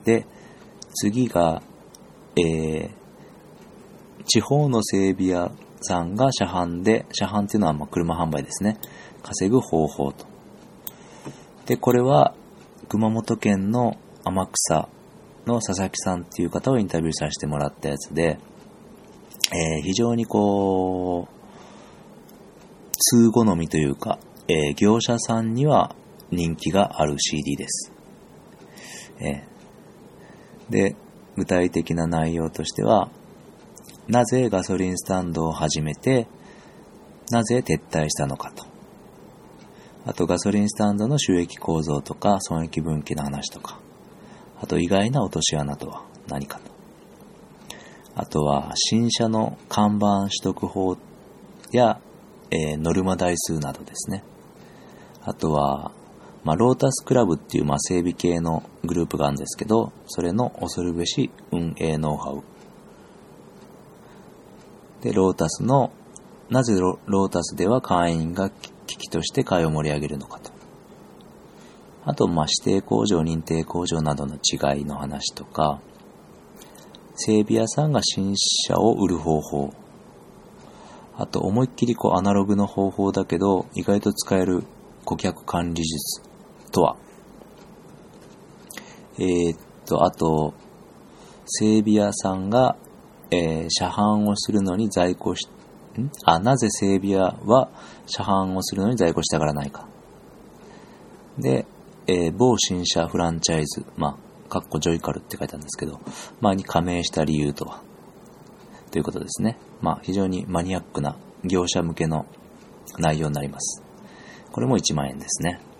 で、次が、地方の整備屋さんが車販っていうのは車販売ですね。稼ぐ方法と。で、これは熊本県の天草の佐々木さんっていう方をインタビューさせてもらったやつで、非常に通好みというか、業者さんには人気がある CD です。で、具体的な内容としては、なぜガソリンスタンドを始めて、なぜ撤退したのかと。あとガソリンスタンドの収益構造とか損益分岐の話とか。あと意外な落とし穴とは何かと。あとは新車の看板取得法や、ノルマ台数などですね。あとは、ロータスクラブっていう整備系のグループがあるんですけど、それの恐るべし運営ノウハウ。で、ロータスの、なぜロータスでは会員が危機として会を盛り上げるのかと。あと、指定工場、認定工場などの違いの話とか、整備屋さんが新車を売る方法。あと、思いっきりアナログの方法だけど、意外と使える顧客管理術とは。あと、整備屋さんが、車販をするのに在庫し、なぜ整備屋は車販をするのに在庫したがらないか。で、某新車フランチャイズ、ジョイカルって書いてあるんですけど、に加盟した理由とは、ということですね。非常にマニアックな業者向けの内容になります。これも1万円ですね。